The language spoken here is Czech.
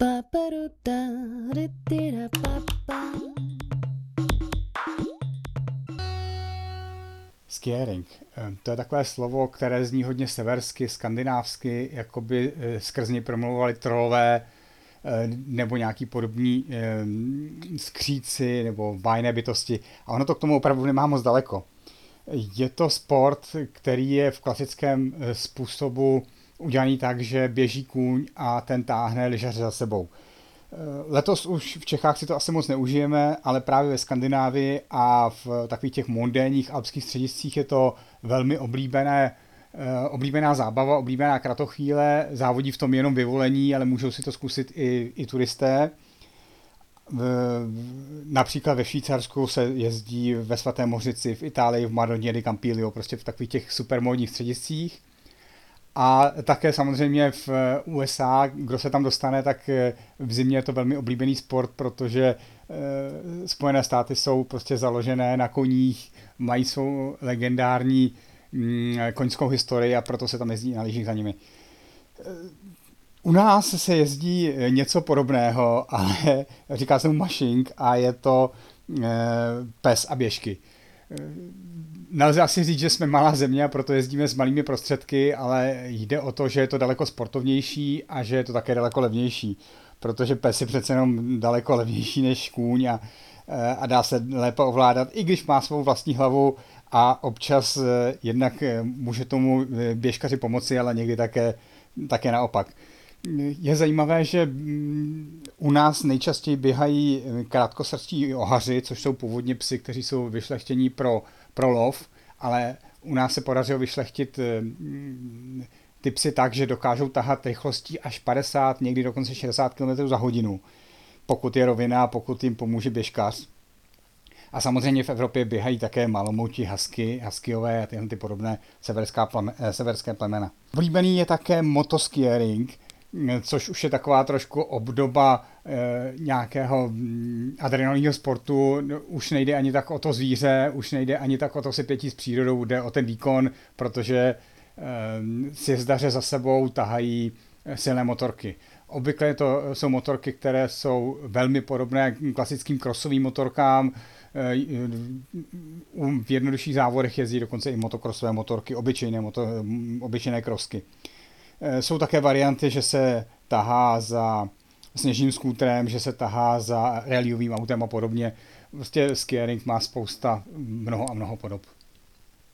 Skiering. To je takové slovo, které zní hodně seversky, skandinávsky, jakoby skrz něj promlouvali trolové nebo nějaký podobní skříci nebo bájné bytosti. A ono to k tomu opravdu nemá moc daleko. Je to sport, který je v klasickém způsobu udělaný tak, že běží kůň a ten táhne lyžaře za sebou. Letos už v Čechách si to asi moc neužijeme, ale právě ve Skandinávii a v takových těch mondénních alpských střediscích je to velmi oblíbená zábava, oblíbená kratochvíle. Závodí v tom jenom vyvolení, ale můžou si to zkusit i turisté. Například ve Švýcarsku se jezdí ve Svaté Mořici, v Itálii, v Madoně di Campiglio, prostě v takových těch supermódních střediscích. A také samozřejmě v USA, kdo se tam dostane, tak v zimě je to velmi oblíbený sport, protože Spojené státy jsou prostě založené na koních, mají svou legendární koňskou historii a proto se tam jezdí na lyžích za nimi. U nás se jezdí něco podobného, ale říká se mu mašink a je to pes a běžky. Nelze asi říct, že jsme malá země a proto jezdíme s malými prostředky, ale jde o to, že je to daleko sportovnější a že je to také daleko levnější, protože pes je přece jenom daleko levnější než kůň a dá se lépe ovládat, i když má svou vlastní hlavu a občas jednak může tomu běžkaři pomoci, ale někdy také naopak. Je zajímavé, že u nás nejčastěji běhají krátkosrstí ohaři, což jsou původně psy, kteří jsou vyšlechtění pro lov, ale u nás se podařilo vyšlechtit ty psy tak, že dokážou tahat rychlostí až 50, někdy dokonce 60 km za hodinu, pokud je rovina a pokud jim pomůže běžkař. A samozřejmě v Evropě běhají také malomouti huskyové a tyhle ty podobné severské plemena. Oblíbený je také motoskiering, což už je taková trošku obdoba nějakého adrenalinního sportu. Už nejde ani tak o to zvíře, už nejde ani tak o to se pětí s přírodou, jde o ten výkon, protože sjezdaře za sebou tahají silné motorky. Obvykle to jsou motorky, které jsou velmi podobné klasickým crossovým motorkám. V jednodušších závodech jezdí dokonce i motokrosové motorky, obyčejné krosky. Jsou také varianty, že se tahá za sněžným skútrem, že se tahá za rallyovým autem a podobně. Prostě skiering má mnoho podob.